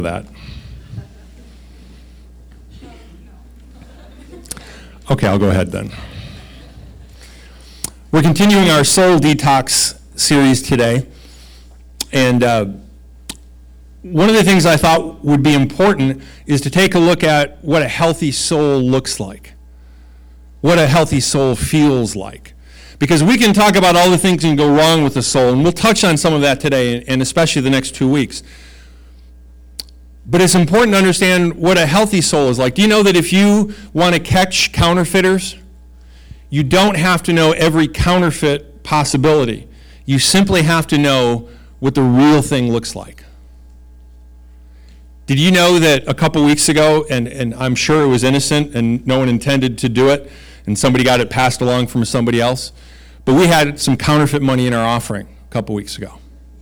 that. Okay, I'll go ahead then. We're continuing our soul detox series today, and one of the things I thought would be important is to take a look at what a healthy soul looks like, what a healthy soul feels like. Because we can talk about all the things that can go wrong with the soul, and we'll touch on some of that today, and especially the next 2 weeks. But it's important to understand what a healthy soul is like. Do you know that if you want to catch counterfeiters, you don't have to know every counterfeit possibility. You simply have to know what the real thing looks like. Did you know that a couple weeks ago, and I'm sure it was innocent and no one intended to do it, and somebody got it passed along from somebody else, but we had some counterfeit money in our offering a couple weeks ago.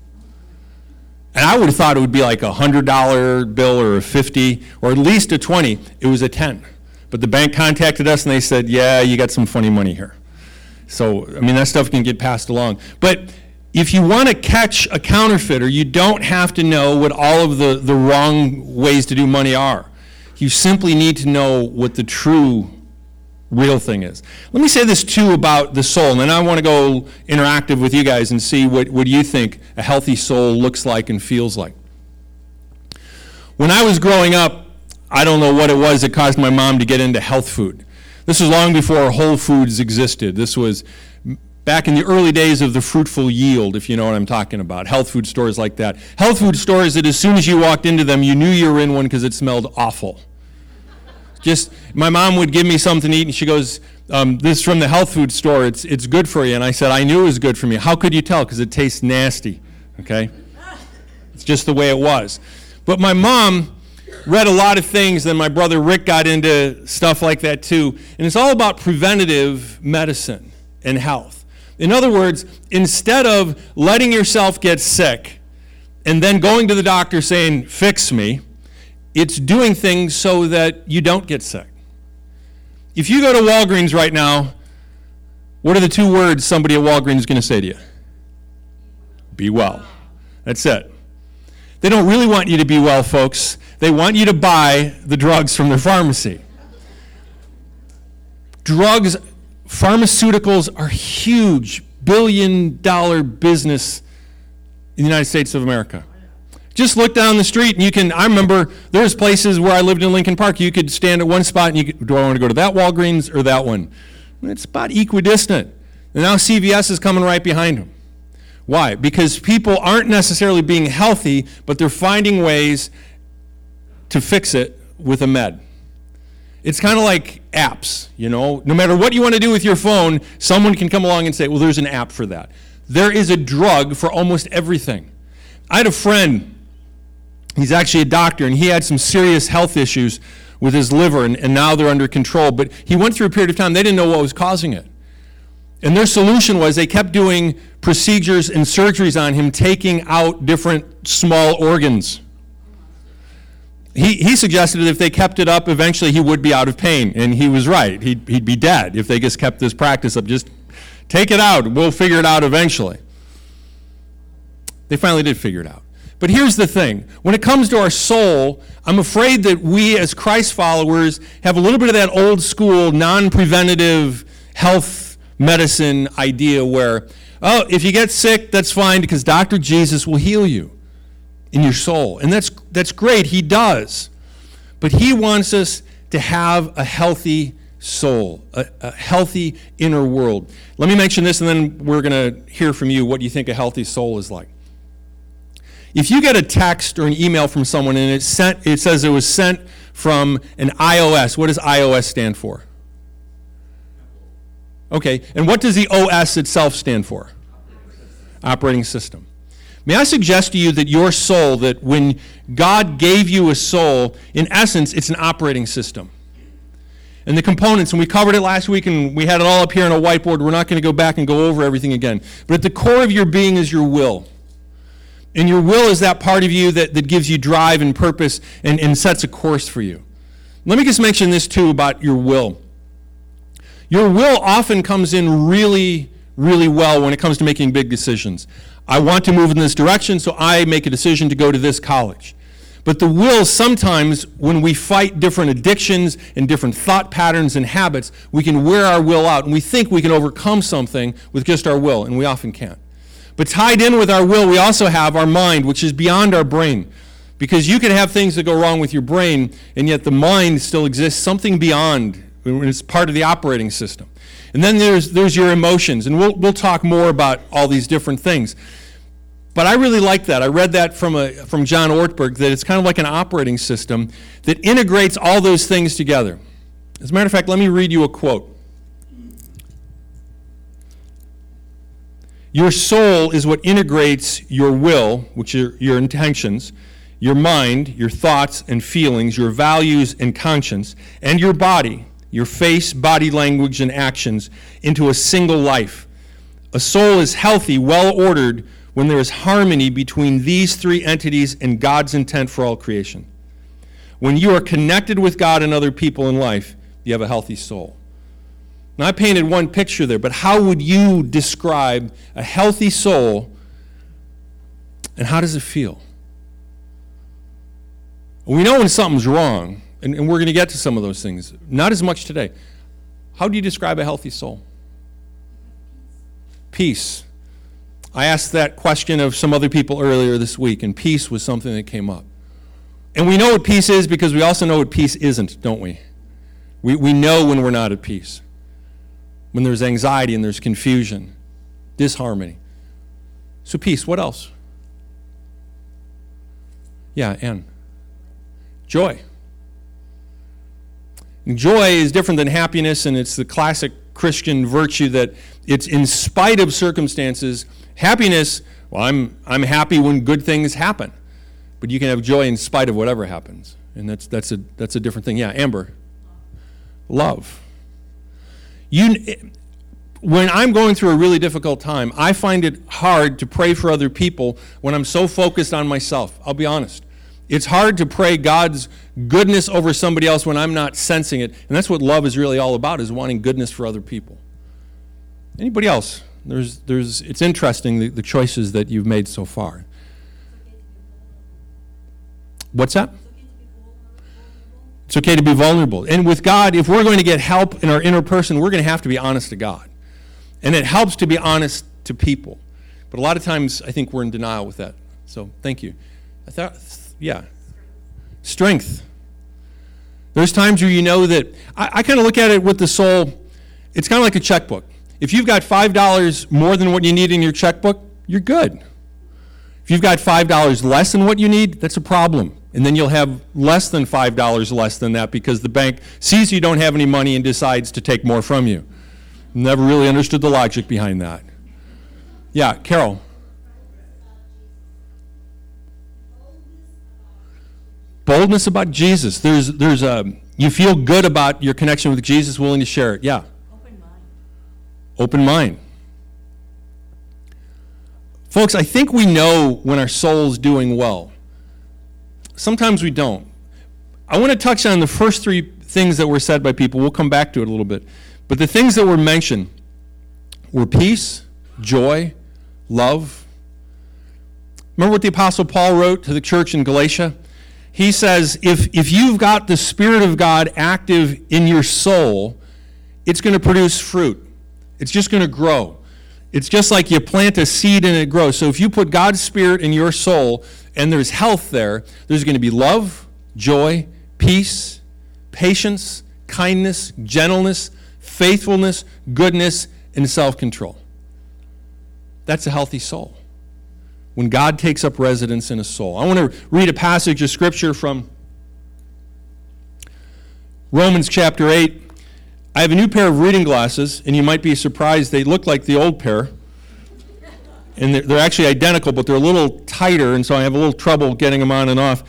And I would have thought it would be like a $100 bill or a $50 or at least a $20. It was a $10. But the bank contacted us and they said, yeah, you got some funny money here. So, I mean, that stuff can get passed along. But if you want to catch a counterfeiter, you don't have to know what all of the wrong ways to do money are. You simply need to know what the true real thing is. Let me say this too about the soul, and then I want to go interactive with you guys and see what you think a healthy soul looks like and feels like. When I was growing up, I don't know what it was that caused my mom to get into health food. This was long before Whole Foods existed. This was back in the early days of the Fruitful Yield, if you know what I'm talking about. Health food stores like that. Health food stores that as soon as you walked into them, you knew you were in one because it smelled awful. Just, my mom would give me something to eat, and she goes, this is from the health food store, it's good for you. And I said, I knew it was good for me. How could you tell? Because it tastes nasty, okay? It's just the way it was. But my mom read a lot of things, then my brother Rick got into stuff like that too. And it's all about preventative medicine and health. In other words, instead of letting yourself get sick and then going to the doctor saying, fix me, it's doing things so that you don't get sick. If you go to Walgreens right now, what are the 2 words somebody at Walgreens is going to say to you? Be well. That's it. They don't really want you to be well, folks. They want you to buy the drugs from their pharmacy. Drugs, pharmaceuticals are huge, billion-dollar business in the United States of America. Just look down the street and I remember there's places where I lived in Lincoln Park, you could stand at one spot and do I want to go to that Walgreens or that one? It's about equidistant. And now CVS is coming right behind them. Why? Because people aren't necessarily being healthy, but they're finding ways to fix it with a med. It's kind of like apps, you know. No matter what you want to do with your phone, someone can come along and say, well, there's an app for that. There is a drug for almost everything. I had a friend, he's actually a doctor, and he had some serious health issues with his liver, and now they're under control. But he went through a period of time, they didn't know what was causing it. And their solution was they kept doing procedures and surgeries on him, taking out different small organs. He suggested that if they kept it up, eventually he would be out of pain, and he was right. He'd be dead if they just kept this practice up. Just take it out. We'll figure it out eventually. They finally did figure it out. But here's the thing. When it comes to our soul, I'm afraid that we as Christ followers have a little bit of that old school, non-preventative health medicine idea where, oh, if you get sick, that's fine because Dr. Jesus will heal you in your soul. And that's great. He does. But he wants us to have a healthy soul, a healthy inner world. Let me mention this, and then we're going to hear from you what you think a healthy soul is like. If you get a text or an email from someone and it says it was sent from an iOS, what does iOS stand for? Okay, and what does the OS itself stand for? Operating system. May I suggest to you that your soul, that when God gave you a soul, in essence, it's an operating system. And the components, and we covered it last week, and we had it all up here on a whiteboard. We're not going to go back and go over everything again. But at the core of your being is your will. And your will is that part of you that gives you drive and purpose and sets a course for you. Let me just mention this too about your will. Your will often comes in really, really well when it comes to making big decisions. I want to move in this direction, so I make a decision to go to this college. But the will, sometimes when we fight different addictions and different thought patterns and habits, we can wear our will out, and we think we can overcome something with just our will, and we often can't. But tied in with our will, we also have our mind, which is beyond our brain. Because you can have things that go wrong with your brain, and yet the mind still exists, something beyond. It's part of the operating system. And then there's your emotions, and we'll talk more about all these different things. But I really like that. I read that from John Ortberg, that it's kind of like an operating system that integrates all those things together. As a matter of fact, let me read you a quote. Your soul is what integrates your will, which are your intentions, your mind, your thoughts and feelings, your values and conscience, and your body, your face, body language, and actions into a single life. A soul is healthy, well-ordered, when there is harmony between these three entities and God's intent for all creation. When you are connected with God and other people in life, you have a healthy soul. Now, I painted one picture there, but how would you describe a healthy soul, and how does it feel? We know when something's wrong, and we're going to get to some of those things. Not as much today. How do you describe a healthy soul? Peace. I asked that question of some other people earlier this week, and peace was something that came up. And we know what peace is because we also know what peace isn't, don't we? We know when we're not at peace. When there's anxiety and there's confusion, disharmony. So peace, what else? Yeah, Ann. Joy. Joy is different than happiness, and it's the classic Christian virtue that it's in spite of circumstances. Happiness, well, I'm happy when good things happen, but you can have joy in spite of whatever happens, and that's a different thing. Yeah, Amber. Love. When I'm going through a really difficult time, I find it hard to pray for other people when I'm so focused on myself. I'll be honest. It's hard to pray God's goodness over somebody else when I'm not sensing it. And that's what love is really all about, is wanting goodness for other people. Anybody else? It's interesting, the choices that you've made so far. What's that? It's okay to be vulnerable. And with God, if we're going to get help in our inner person, we're going to have to be honest to God. And it helps to be honest to people. But a lot of times, I think we're in denial with that. So, thank you. Yeah. Strength. There's times where you know that, I kind of look at it with the soul, it's kind of like a checkbook. If you've got $5 more than what you need in your checkbook, you're good. If you've got $5 less than what you need, that's a problem. And then you'll have less than $5 less than that because the bank sees you don't have any money and decides to take more from you. Never really understood the logic behind that. Yeah, Carol. Boldness about Jesus. You feel good about your connection with Jesus, willing to share it. Yeah. Open mind. Open mind. Folks, I think we know when our soul's doing well. Sometimes we don't. I want to touch on the first three things that were said by people. We'll come back to it a little bit. But the things that were mentioned were peace, joy, love. Remember what the Apostle Paul wrote to the church in Galatia? He says, if you've got the Spirit of God active in your soul, it's going to produce fruit. It's just going to grow. It's just like you plant a seed and it grows. So if you put God's Spirit in your soul and there's health there, there's going to be love, joy, peace, patience, kindness, gentleness, faithfulness, goodness, and self-control. That's a healthy soul. When God takes up residence in a soul. I want to read a passage of Scripture from Romans chapter 8. I have a new pair of reading glasses, and you might be surprised they look like the old pair. And they're actually identical, but they're a little tighter, and so I have a little trouble getting them on and off.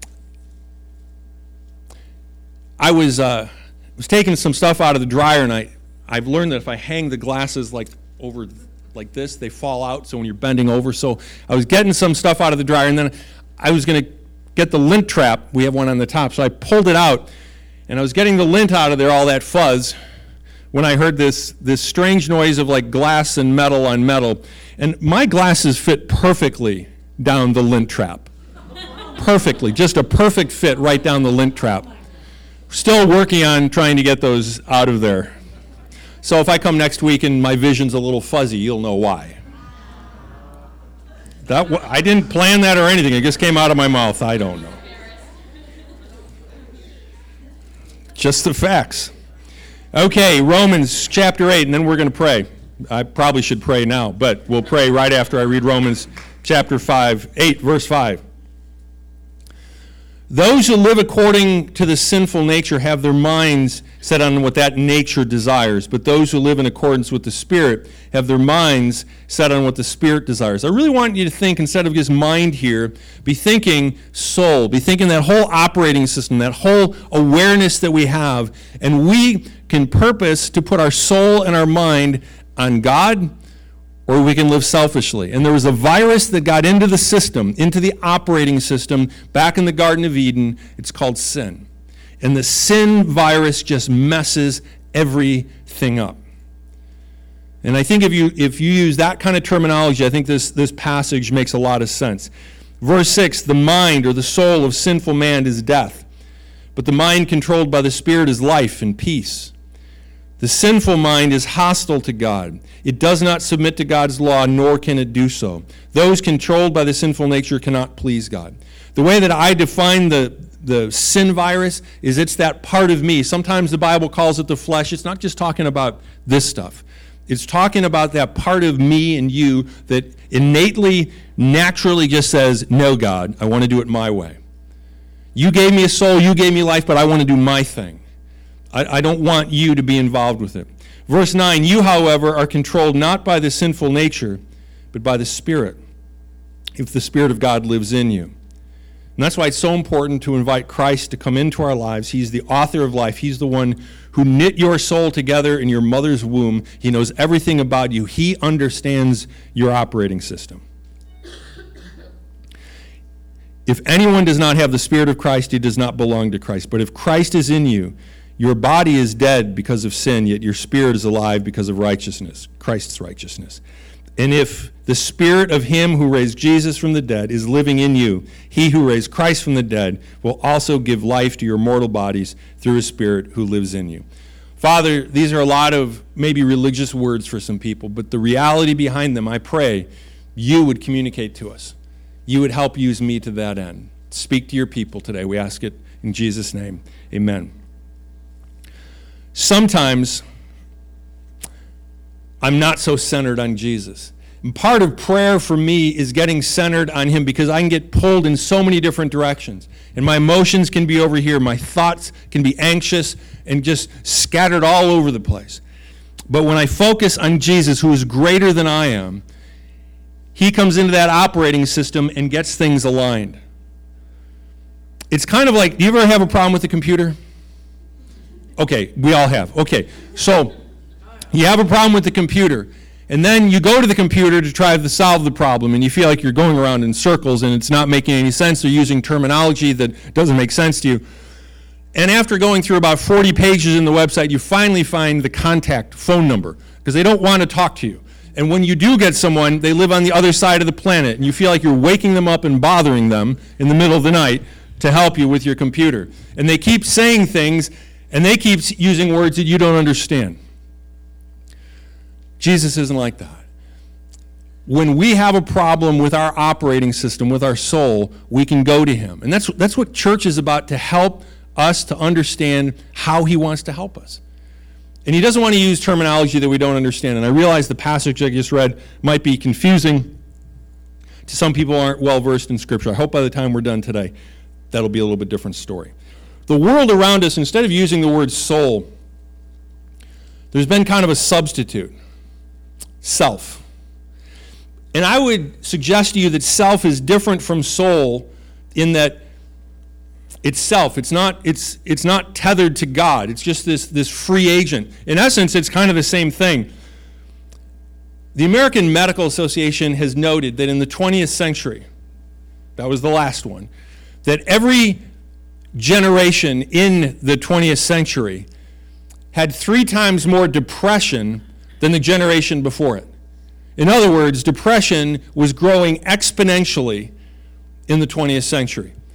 I was taking some stuff out of the dryer, and I've learned that if I hang the glasses over like this, they fall out, so when you're bending over. So I was getting some stuff out of the dryer, and then I was going to get the lint trap. We have one on the top, so I pulled it out, and I was getting the lint out of there, all that fuzz, when I heard this strange noise of like glass and metal on metal. And my glasses fit perfectly down the lint trap. perfectly, just a perfect fit right down the lint trap. Still working on trying to get those out of there. So if I come next week and my vision's a little fuzzy, you'll know why. I didn't plan that or anything. It just came out of my mouth. I don't know. Just the facts. Okay, Romans chapter 8, and then we're going to pray. I probably should pray now, but we'll pray right after I read Romans chapter 8, verse 5. Those who live according to the sinful nature have their minds set on what that nature desires, but those who live in accordance with the Spirit have their minds set on what the Spirit desires. I really want you to think, instead of just mind here, be thinking soul, be thinking that whole operating system, that whole awareness that we have, and we can purpose to put our soul and our mind on God, or we can live selfishly. And there was a virus that got into the system, into the operating system, back in the Garden of Eden. It's called sin. And the sin virus just messes everything up. And I think if you use that kind of terminology, I think this passage makes a lot of sense. Verse 6, the mind or the soul of sinful man is death, but the mind controlled by the Spirit is life and peace. The sinful mind is hostile to God. It does not submit to God's law, nor can it do so. Those controlled by the sinful nature cannot please God. The way that I define the sin virus is it's that part of me. Sometimes the Bible calls it the flesh. It's not just talking about this stuff. It's talking about that part of me and you that innately, naturally just says, no, God, I want to do it my way. You gave me a soul, you gave me life, but I want to do my thing. I don't want you to be involved with it. Verse 9, you, however, are controlled not by the sinful nature, but by the Spirit, if the Spirit of God lives in you. And that's why it's so important to invite Christ to come into our lives. He's the author of life. He's the one who knit your soul together in your mother's womb. He knows everything about you. He understands your operating system. If anyone does not have the Spirit of Christ, he does not belong to Christ. But if Christ is in you, your body is dead because of sin, yet your spirit is alive because of righteousness, Christ's righteousness. And if the Spirit of him who raised Jesus from the dead is living in you, he who raised Christ from the dead will also give life to your mortal bodies through his Spirit who lives in you. Father, these are a lot of maybe religious words for some people, but the reality behind them, I pray, you would communicate to us. You would help use me to that end. Speak to your people today. We ask it in Jesus' name. Amen. Sometimes I'm not so centered on Jesus. And part of prayer for me is getting centered on him because I can get pulled in so many different directions. And my emotions can be over here. My thoughts can be anxious and just scattered all over the place. But when I focus on Jesus, who is greater than I am, he comes into that operating system and gets things aligned. It's kind of like, do you ever have a problem with the computer? Okay, we all have. Okay, so you have a problem with the computer, and then you go to the computer to try to solve the problem, and you feel like you're going around in circles, and it's not making any sense. Or using terminology that doesn't make sense to you. And after going through about 40 pages in the website, you finally find the contact phone number, because they don't want to talk to you. And when you do get someone, they live on the other side of the planet, and you feel like you're waking them up and bothering them in the middle of the night to help you with your computer. And they keep saying things, and they keep using words that you don't understand. Jesus isn't like that. When we have a problem with our operating system, with our soul, we can go to him. And that's what church is about, to help us to understand how he wants to help us. And he doesn't want to use terminology that we don't understand. And I realize the passage I just read might be confusing to some people who aren't well versed in Scripture. I hope by the time we're done today, that'll be a little bit different story. The world around us, instead of using the word soul, there's been kind of a substitute, self. And I would suggest to you that self is different from soul in that it's self. It's not tethered to God. It's just this free agent. In essence, it's kind of the same thing. The American Medical Association has noted that in the 20th century, that was the last one, that every generation in the 20th century had 3 times more depression than the generation before it. In other words, depression was growing exponentially in the 20th century.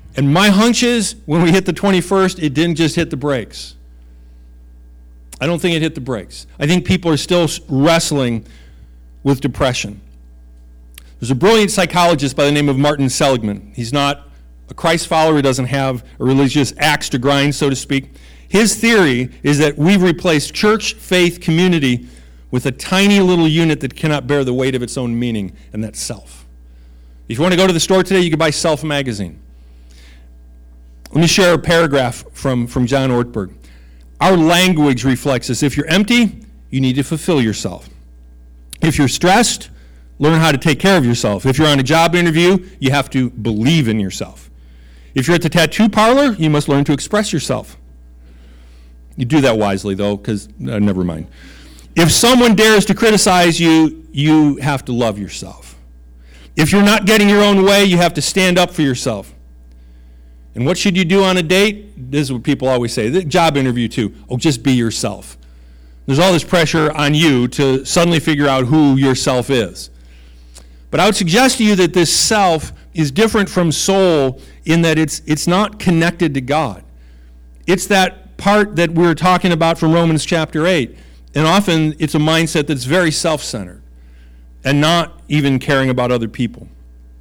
And my hunch is, when we hit the 21st, it didn't just hit the brakes. I don't think it hit the brakes. I think people are still wrestling with depression. There's a brilliant psychologist by the name of Martin Seligman. He's not a Christ follower. He doesn't have a religious axe to grind, so to speak. His theory is that we've replaced church, faith, community with a tiny little unit that cannot bear the weight of its own meaning, and that's self. If you want to go to the store today, you can buy Self magazine. Let me share a paragraph from John Ortberg. Our language reflects this. If you're empty, you need to fulfill yourself. If you're stressed, learn how to take care of yourself. If you're on a job interview, you have to believe in yourself. If you're at the tattoo parlor, you must learn to express yourself. You do that wisely, though, because never mind. If someone dares to criticize you, you have to love yourself. If you're not getting your own way, you have to stand up for yourself. And what should you do on a date? This is what people always say. The job interview, too. Oh, just be yourself. There's all this pressure on you to suddenly figure out who yourself is. But I would suggest to you that this self is different from soul in that it's not connected to God. It's that part that we're talking about from Romans chapter 8. And often it's a mindset that's very self-centered and not even caring about other people.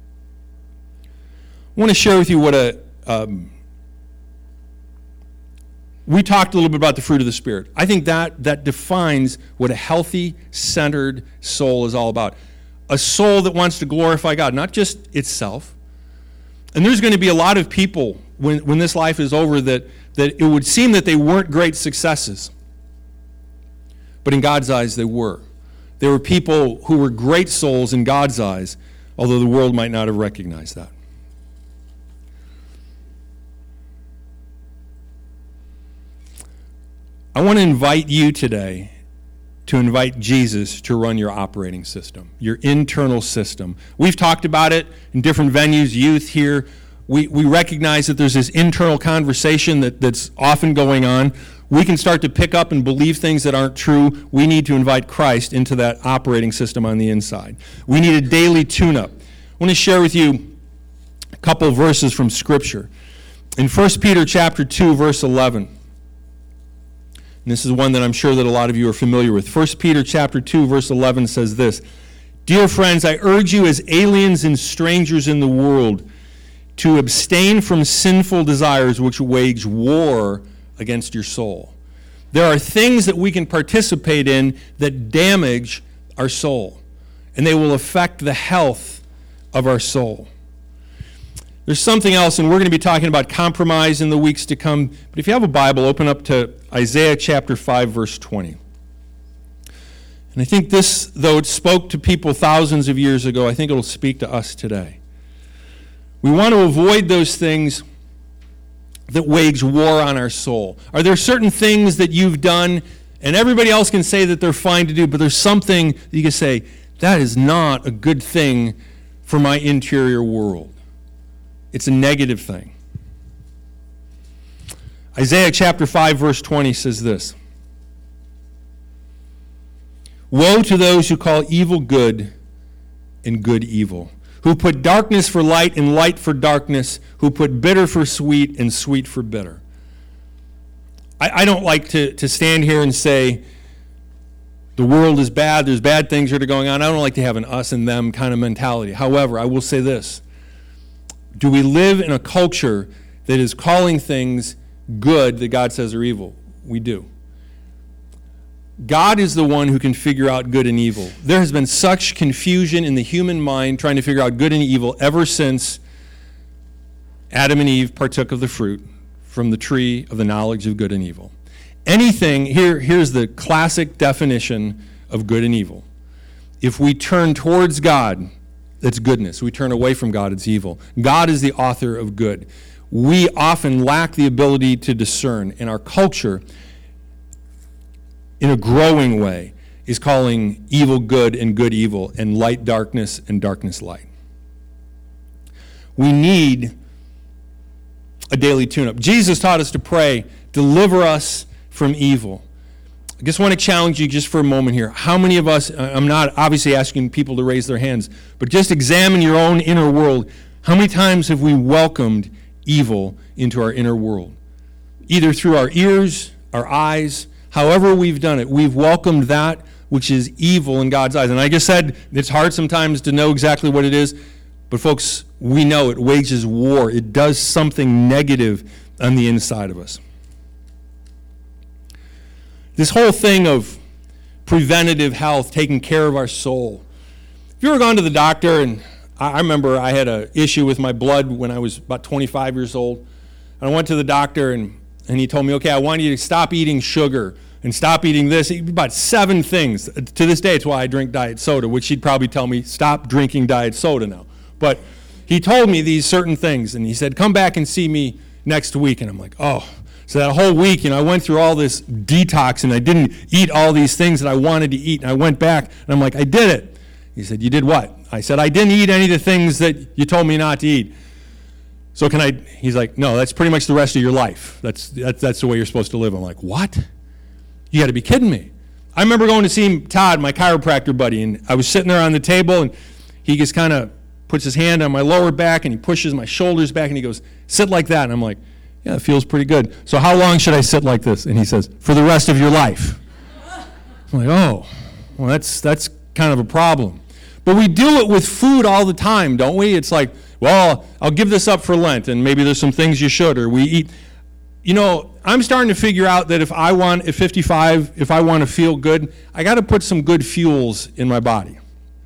I want to share with you what we talked a little bit about the fruit of the Spirit. I think that defines what a healthy, centered soul is all about. A soul that wants to glorify God, not just itself. And there's going to be a lot of people when this life is over that it would seem that they weren't great successes. But in God's eyes, they were. They were people who were great souls in God's eyes, although the world might not have recognized that. I want to invite you today to invite Jesus to run your operating system, your internal system. We've talked about it in different venues, youth here. We recognize that there's this internal conversation that's often going on. We can start to pick up and believe things that aren't true. We need to invite Christ into that operating system on the inside. We need a daily tune-up. I want to share with you a couple of verses from Scripture. In 1 Peter chapter 2, verse 11, and this is one that I'm sure that a lot of you are familiar with. 1 Peter chapter 2, verse 11 says this, "Dear friends, I urge you as aliens and strangers in the world to abstain from sinful desires which wage war against your soul." There are things that we can participate in that damage our soul, and they will affect the health of our soul. There's something else, and we're going to be talking about compromise in the weeks to come. But if you have a Bible, open up to Isaiah chapter 5, verse 20. And I think this, though it spoke to people thousands of years ago, I think it will speak to us today. We want to avoid those things that wage war on our soul. Are there certain things that you've done, and everybody else can say that they're fine to do, but there's something that you can say, that is not a good thing for my interior world. It's a negative thing. Isaiah chapter 5, verse 20 says this, "Woe to those who call evil good and good evil, who put darkness for light and light for darkness, who put bitter for sweet and sweet for bitter." I don't like to stand here and say the world is bad, there's bad things that are going on. I don't like to have an us and them kind of mentality. However, I will say this. Do we live in a culture that is calling things good that God says are evil? We do. God is the one who can figure out good and evil. There has been such confusion in the human mind trying to figure out good and evil ever since Adam and Eve partook of the fruit from the tree of the knowledge of good and evil. Here's the classic definition of good and evil. If we turn towards God, that's goodness. We turn away from God, it's evil. God is the author of good. We often lack the ability to discern, and our culture, in a growing way, is calling evil good and good evil, and light darkness and darkness light. We need a daily tune-up. Jesus taught us to pray, "Deliver us from evil." I just want to challenge you just for a moment here. How many of us, I'm not obviously asking people to raise their hands, but just examine your own inner world. How many times have we welcomed evil into our inner world. Either through our ears, our eyes, however we've done it, we've welcomed that which is evil in God's eyes. And I just said it's hard sometimes to know exactly what it is, but folks, we know it wages war. It does something negative on the inside of us. This whole thing of preventative health, taking care of our soul. If you ever gone to the doctor, and I remember I had an issue with my blood when I was about 25 years old. And I went to the doctor, and he told me, okay, I want you to stop eating sugar and stop eating this. About 7 things. To this day, it's why I drink diet soda, which he'd probably tell me, stop drinking diet soda now. But he told me these certain things, and he said, come back and see me next week. And I'm like, oh. So that whole week, I went through all this detox, and I didn't eat all these things that I wanted to eat. And I went back, and I'm like, I did it. He said, you did what? I said, I didn't eat any of the things that you told me not to eat. So can I? He's like, no, that's pretty much the rest of your life. That's the way you're supposed to live. I'm like, what? You got to be kidding me. I remember going to see Todd, my chiropractor buddy, and I was sitting there on the table, and he just kind of puts his hand on my lower back, and he pushes my shoulders back, and he goes, sit like that. And I'm like, yeah, it feels pretty good. So how long should I sit like this? And he says, for the rest of your life. I'm like, oh, well, that's kind of a problem. But we do it with food all the time, don't we? It's like, well, I'll give this up for Lent, and maybe there's some things you should, or we eat. I'm starting to figure out that at 55, if I want to feel good, I got to put some good fuels in my body.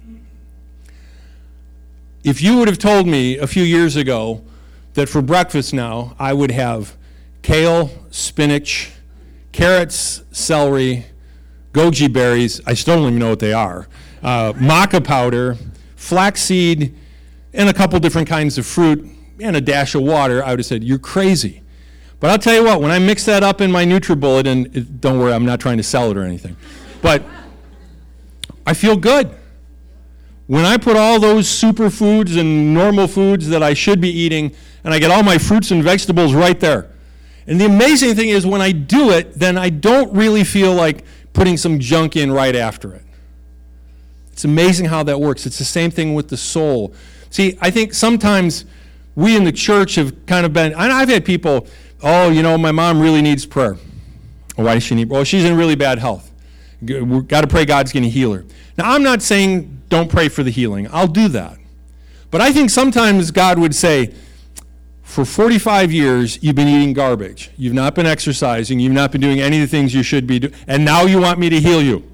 If you would have told me a few years ago that for breakfast now, I would have kale, spinach, carrots, celery, goji berries, I still don't even know what they are, maca powder, flaxseed, and a couple different kinds of fruit, and a dash of water, I would have said, you're crazy. But I'll tell you what, when I mix that up in my NutriBullet, and don't worry, I'm not trying to sell it or anything, but I feel good. When I put all those superfoods and normal foods that I should be eating, and I get all my fruits and vegetables right there. And the amazing thing is when I do it, then I don't really feel like putting some junk in right after it. It's amazing how that works. It's the same thing with the soul. See, I think sometimes we in the church have kind of been, and I've had people, my mom really needs prayer. Why does she need prayer? Well, she's in really bad health. We've got to pray God's going to heal her. Now, I'm not saying don't pray for the healing. I'll do that. But I think sometimes God would say, for 45 years, you've been eating garbage. You've not been exercising. You've not been doing any of the things you should be doing. And now you want me to heal you.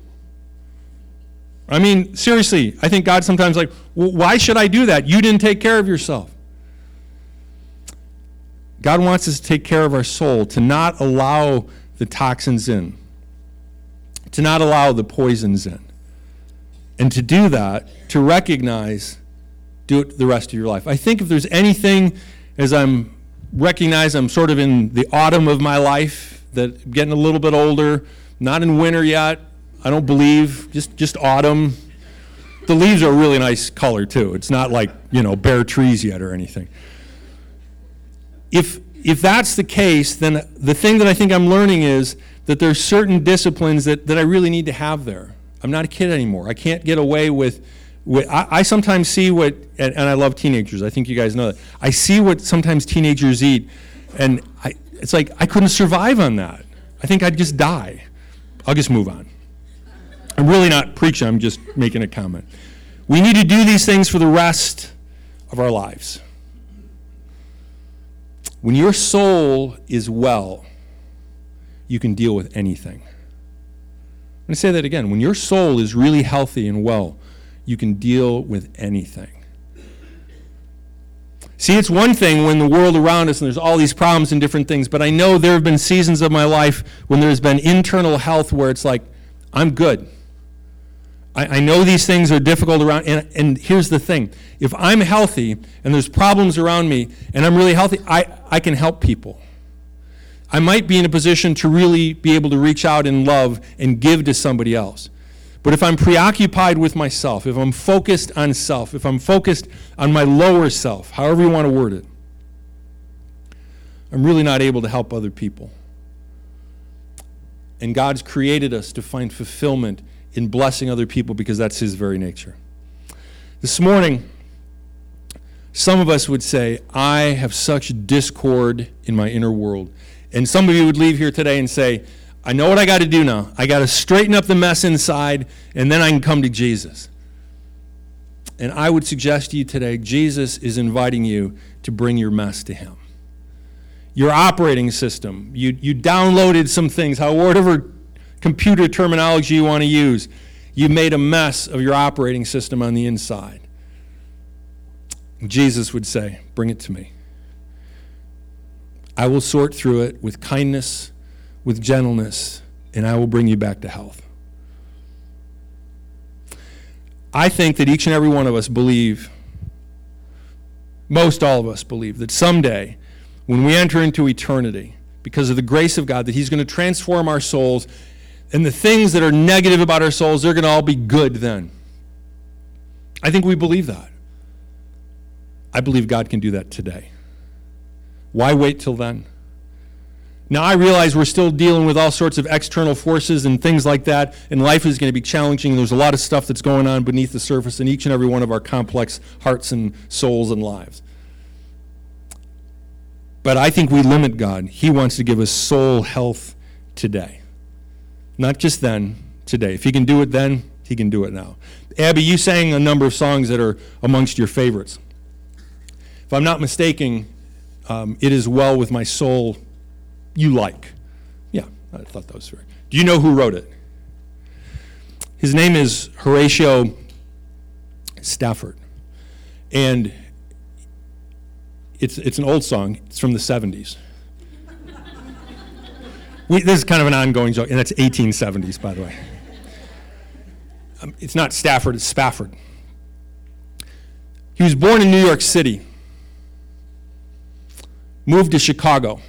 I mean, seriously, I think God's sometimes like, well, why should I do that? You didn't take care of yourself. God wants us to take care of our soul, to not allow the toxins in, to not allow the poisons in. And to do that, to recognize, do it the rest of your life. I think if there's anything, as I'm sort of in the autumn of my life, that I'm getting a little bit older, not in winter yet, I don't believe, just autumn. The leaves are a really nice color too. It's not like, bare trees yet or anything. If that's the case, then the thing that I think I'm learning is that there's certain disciplines that I really need to have there. I'm not a kid anymore. I can't get away with I sometimes see what, and I love teenagers. I think you guys know that. I see what sometimes teenagers eat, and it's like I couldn't survive on that. I think I'd just die. I'll just move on. I'm really not preaching. I'm just making a comment. We need to do these things for the rest of our lives. When your soul is well, you can deal with anything. I'm going to say that again. When your soul is really healthy and well, you can deal with anything. See, it's one thing when the world around us and there's all these problems and different things, but I know there have been seasons of my life when there's been internal health where it's like, I'm good. I know these things are difficult around, and here's the thing. If I'm healthy and there's problems around me and I'm really healthy, I can help people. I might be in a position to really be able to reach out in love and give to somebody else. But if I'm preoccupied with myself, if I'm focused on self, if I'm focused on my lower self, however you want to word it, I'm really not able to help other people. And God's created us to find fulfillment in blessing other people because that's His very nature. This morning, Some of us would say, I have such discord in my inner world. And some of you would leave here today and say, I know what I got to do now. I got to straighten up the mess inside, and then I can come to Jesus. And I would suggest to you today, Jesus is inviting you to bring your mess to him. Your operating system, you downloaded some things, whatever computer terminology you want to use, you made a mess of your operating system on the inside. Jesus would say, bring it to me. I will sort through it with kindness, with gentleness, and I will bring you back to health. I think that each and every one of us believe, most all of us believe, that someday when we enter into eternity, because of the grace of God, that he's going to transform our souls, and the things that are negative about our souls, they're going to all be good then. I think we believe that. I believe God can do that today. Why wait till then? Now, I realize we're still dealing with all sorts of external forces and things like that, and life is going to be challenging. There's a lot of stuff that's going on beneath the surface in each and every one of our complex hearts and souls and lives. But I think we limit God. He wants to give us soul health today. Not just then, today. If he can do it then, he can do it now. Abby, you sang a number of songs that are amongst your favorites. If I'm not mistaken, It Is Well With My Soul, you like. Yeah, I thought that was fair. Do you know who wrote it? His name is Horatio Stafford. And it's an old song. It's from the 70s. This is kind of an ongoing joke, and that's 1870s, by the way. It's not Stafford, it's Spafford. He was born in New York City, moved to Chicago.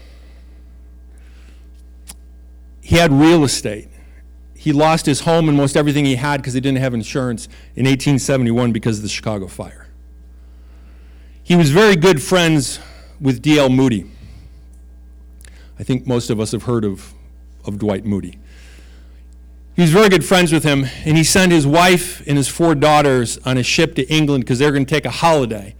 He had real estate. He lost his home and most everything he had because he didn't have insurance in 1871 because of the Chicago fire. He was very good friends with D.L. Moody. I think most of us have heard of Dwight Moody. He was very good friends with him, and he sent his wife and his 4 daughters on a ship to England because they were going to take a holiday.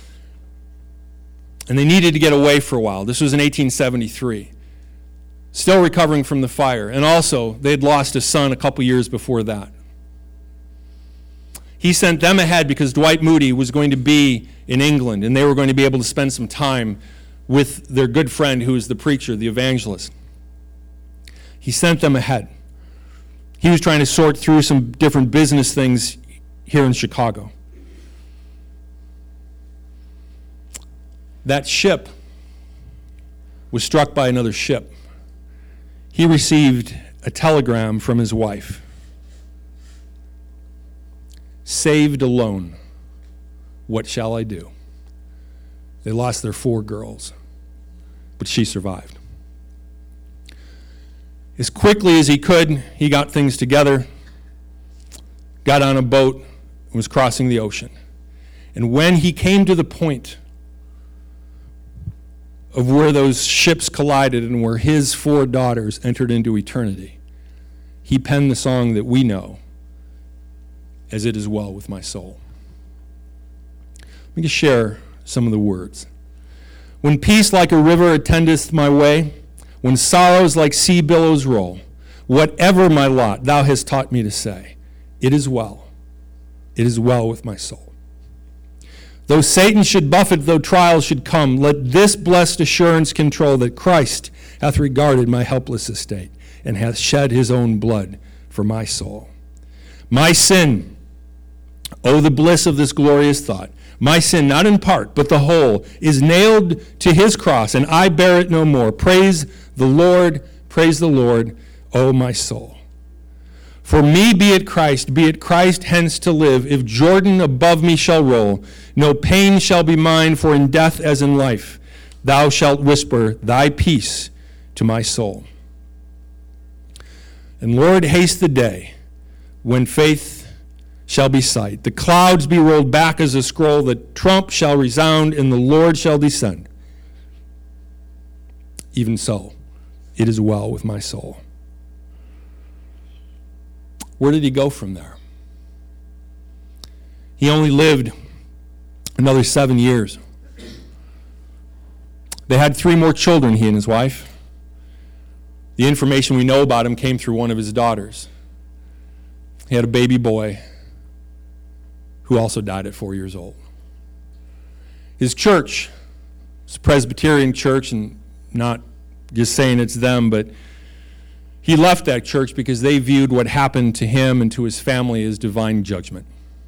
And they needed to get away for a while. This was in 1873. Still recovering from the fire. And also, they had lost a son a couple years before that. He sent them ahead because Dwight Moody was going to be in England, and they were going to be able to spend some time with their good friend who was the preacher, the evangelist. He sent them ahead. He was trying to sort through some different business things here in Chicago. That ship was struck by another ship. He received a telegram from his wife. Saved alone, what shall I do? They lost their 4 girls, but she survived. As quickly as he could, he got things together, got on a boat, and was crossing the ocean. And when he came to the point of where those ships collided and where his 4 daughters entered into eternity, he penned the song that we know as It Is Well With My Soul. Let me just share some of the words. When peace like a river attendeth my way, when sorrows like sea billows roll, whatever my lot, thou hast taught me to say, it is well with my soul. Though Satan should buffet, though trials should come, let this blessed assurance control that Christ hath regarded my helpless estate and hath shed his own blood for my soul. My sin, oh, the bliss of this glorious thought, my sin, not in part, but the whole, is nailed to his cross, and I bear it no more. Praise the Lord, O my soul. For me be it Christ hence to live. If Jordan above me shall roll, no pain shall be mine, for in death as in life, thou shalt whisper thy peace to my soul. And Lord, haste the day when faith shall be sight, the clouds be rolled back as a scroll, the trump shall resound, and the Lord shall descend. Even so, it is well with my soul. Where did he go from there? He only lived Another 7 years. They had 3 more children, he and his wife. The information we know about him came through one of his daughters. He had a baby boy who also died at 4 years old. His church, it's a Presbyterian church, and not just saying it's them, but he left that church because they viewed what happened to him and to his family as divine judgment.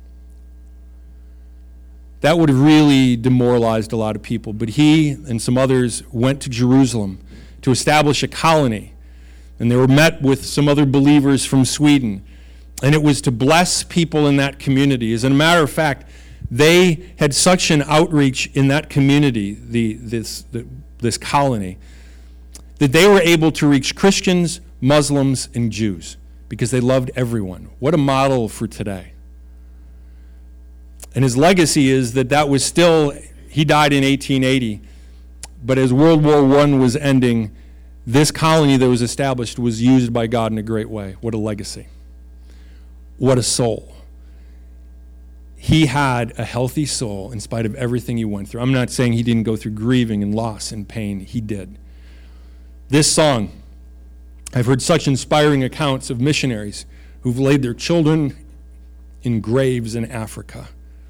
That would have really demoralized a lot of people, but he and some others went to Jerusalem to establish a colony, and they were met with some other believers from Sweden, and it was to bless people in that community. As a matter of fact, they had such an outreach in that community, this colony, that they were able to reach Christians, Muslims, and Jews because they loved everyone. What a model for today. And his legacy is that was still, he died in 1880, but as World War I was ending, this colony that was established was used by God in a great way. What a legacy. What a soul. He had a healthy soul in spite of everything he went through. I'm not saying he didn't go through grieving and loss and pain. He did. This song, I've heard such inspiring accounts of missionaries who've laid their children in graves in Africa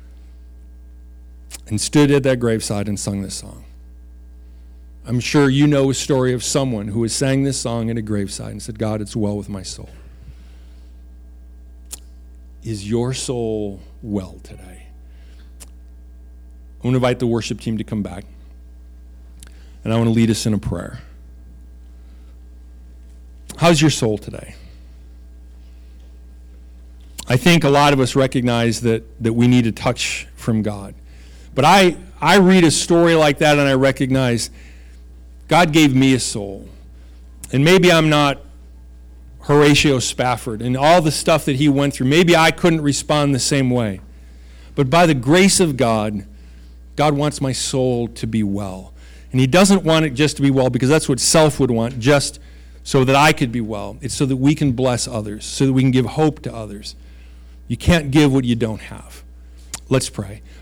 and stood at that graveside and sung this song. I'm sure you know a story of someone who has sang this song at a graveside and said, God, it's well with my soul. Is your soul well today? I want to invite the worship team to come back, and I want to lead us in a prayer. How's your soul today? I think a lot of us recognize that we need a touch from God. But I read a story like that and I recognize God gave me a soul. And maybe I'm not Horatio Spafford and all the stuff that he went through. Maybe I couldn't respond the same way. But by the grace of God, God wants my soul to be well. And he doesn't want it just to be well because that's what self would want, just so that I could be well. It's so that we can bless others, so that we can give hope to others. You can't give what you don't have. Let's pray.